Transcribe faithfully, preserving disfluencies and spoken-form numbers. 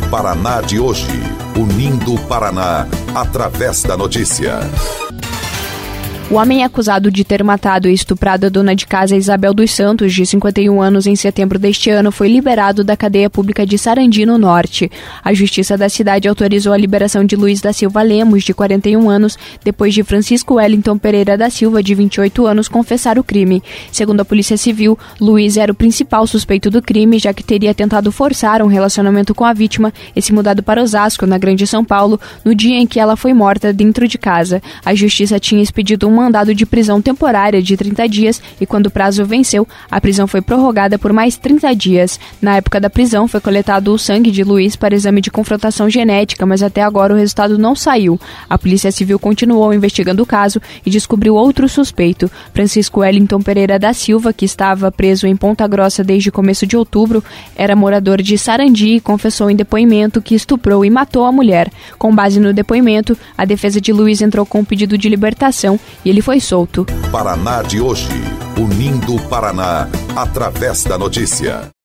Paraná de hoje, unindo o Paraná através da notícia. O homem acusado de ter matado e estuprado a dona de casa Isabel dos Santos, de cinquenta e um anos, em setembro deste ano, foi liberado da cadeia pública de Sarandi, no Norte. A Justiça da cidade autorizou a liberação de Luiz da Silva Lemos, de quarenta e um anos, depois de Francisco Wellington Pereira da Silva, de vinte e oito anos, confessar o crime. Segundo a Polícia Civil, Luiz era o principal suspeito do crime, já que teria tentado forçar um relacionamento com a vítima e se mudado para Osasco, na Grande São Paulo, no dia em que ela foi morta dentro de casa. A Justiça tinha expedido um mandado de prisão temporária de trinta dias e, quando o prazo venceu, a prisão foi prorrogada por mais trinta dias. Na época da prisão, foi coletado o sangue de Luiz para exame de confrontação genética, mas até agora o resultado não saiu. A Polícia Civil continuou investigando o caso e descobriu outro suspeito. Francisco Wellington Pereira da Silva, que estava preso em Ponta Grossa desde começo de outubro, era morador de Sarandi e confessou em depoimento que estuprou e matou a mulher. Com base no depoimento, a defesa de Luiz entrou com um pedido de libertação e ele foi solto. Paraná de hoje, unindo o Paraná através da notícia.